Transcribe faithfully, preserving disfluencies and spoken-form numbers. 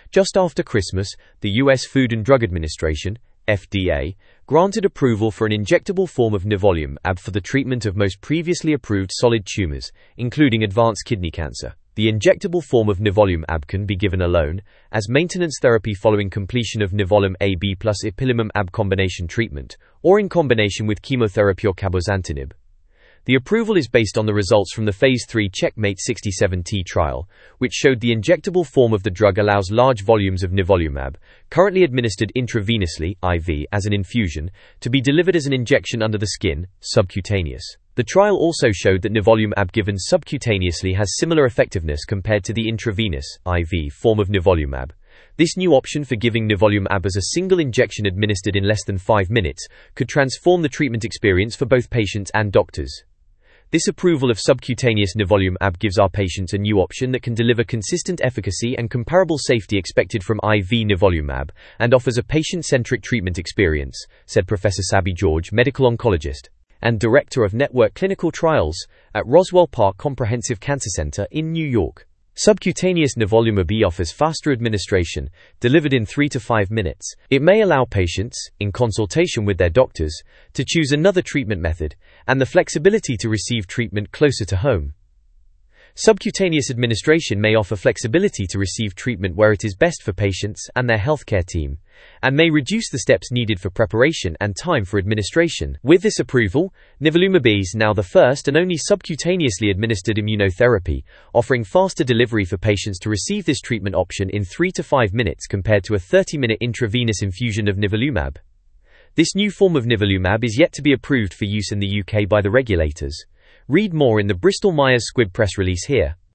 Just after Christmas, the U S Food and Drug Administration, F D A, granted approval for an injectable form of nivolumab for the treatment of most previously approved solid tumors, including advanced kidney cancer. The injectable form of nivolumab can be given alone, as maintenance therapy following completion of nivolumab plus ipilimumab combination treatment, or in combination with chemotherapy or cabozantinib. The approval is based on the results from the phase three CheckMate sixty-seven T trial, which showed the injectable form of the drug allows large volumes of nivolumab, currently administered intravenously (I V) as an infusion, to be delivered as an injection under the skin, subcutaneous. The trial also showed that nivolumab given subcutaneously has similar effectiveness compared to the intravenous (I V) form of nivolumab. This new option for giving nivolumab as a single injection administered in less than five minutes could transform the treatment experience for both patients and doctors. This approval of subcutaneous nivolumab gives our patients a new option that can deliver consistent efficacy and comparable safety expected from I V nivolumab, and offers a patient-centric treatment experience, said Professor Sabby George, medical oncologist and director of Network Clinical Trials at Roswell Park Comprehensive Cancer Center in New York. Subcutaneous nivolumab offers faster administration, delivered in three to five minutes. It may allow patients, in consultation with their doctors, to choose another treatment method, and the flexibility to receive treatment closer to home. Subcutaneous administration may offer flexibility to receive treatment where it is best for patients and their healthcare team, and may reduce the steps needed for preparation and time for administration. With this approval, nivolumab is now the first and only subcutaneously administered immunotherapy, offering faster delivery for patients to receive this treatment option in three to five minutes compared to a thirty-minute intravenous infusion of nivolumab. This new form of nivolumab is yet to be approved for use in the U K by the regulators. Read more in the Bristol Myers Squibb press release here.